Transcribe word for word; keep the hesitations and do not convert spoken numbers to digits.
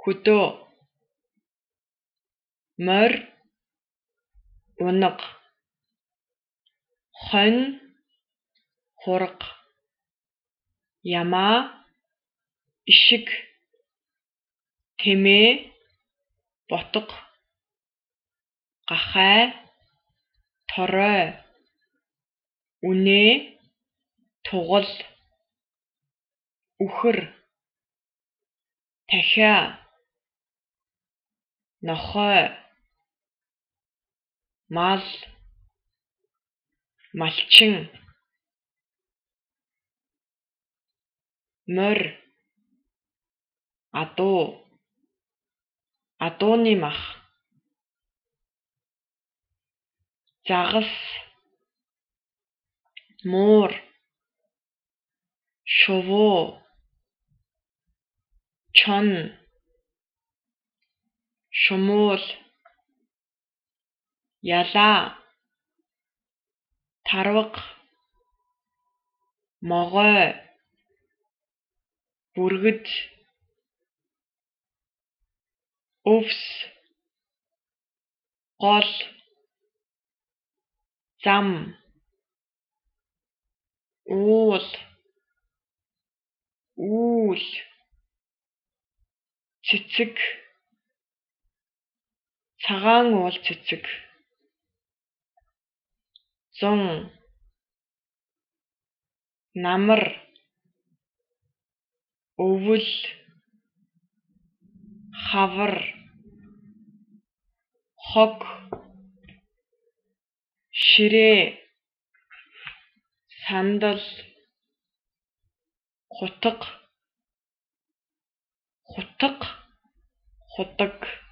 хөдөө морь унага хонь хурга ямаа ишиг тэмээ ботго гахай торой үнээ тугал үхэр дахиа нохой мал малчин морь адуу адууны мах загас муур шувуу чон шумуул ялаа тарвага могой бүргэд өвс гол зам уул үүл цэцэг цагаан уул цэцэг зун намар өвөл хавар хог ширээ сандал хутга хутга худаг